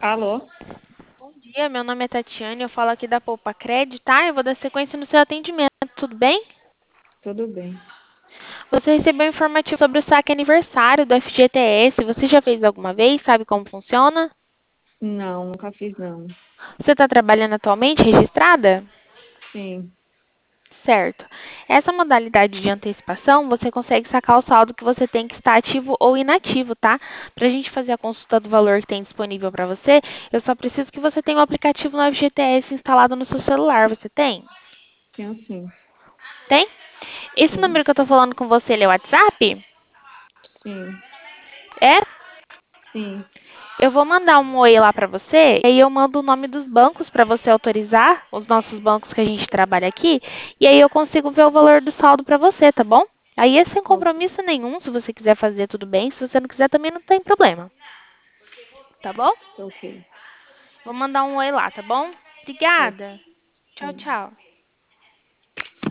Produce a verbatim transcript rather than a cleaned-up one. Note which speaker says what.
Speaker 1: Alô?
Speaker 2: Bom dia, meu nome é Tatiane, eu falo aqui da Poupa Cred, tá? Eu vou dar sequência no seu atendimento, tudo bem?
Speaker 1: Tudo bem.
Speaker 2: Você recebeu um informativo sobre o saque aniversário do F G T S, você já fez alguma vez? Sabe como funciona?
Speaker 1: Não, nunca fiz não.
Speaker 2: Você está trabalhando atualmente registrada?
Speaker 1: Sim,
Speaker 2: Certo. Essa modalidade de antecipação, você consegue sacar o saldo que você tem que estar ativo ou inativo, tá? Para a gente fazer a consulta do valor que tem disponível para você, eu só preciso que você tenha o aplicativo no F G T S instalado no seu celular. Você tem?
Speaker 1: tenho sim.
Speaker 2: Tem? Esse
Speaker 1: Tenho.
Speaker 2: número que eu tô falando com você, ele é o WhatsApp?
Speaker 1: Sim,
Speaker 2: É?
Speaker 1: sim.
Speaker 2: Eu vou mandar um oi lá pra você, e aí eu mando o nome dos bancos pra você autorizar, os nossos bancos que a gente trabalha aqui, e aí eu consigo ver o valor do saldo pra você, tá bom? Aí é sem
Speaker 1: Ok,
Speaker 2: compromisso nenhum, se você quiser fazer tudo bem, se você não quiser também não tem problema, tá bom?
Speaker 1: ok.
Speaker 2: Vou mandar um oi lá, tá bom?
Speaker 1: Ok.
Speaker 2: Obrigada. Tchau,
Speaker 1: Tá.
Speaker 2: tchau.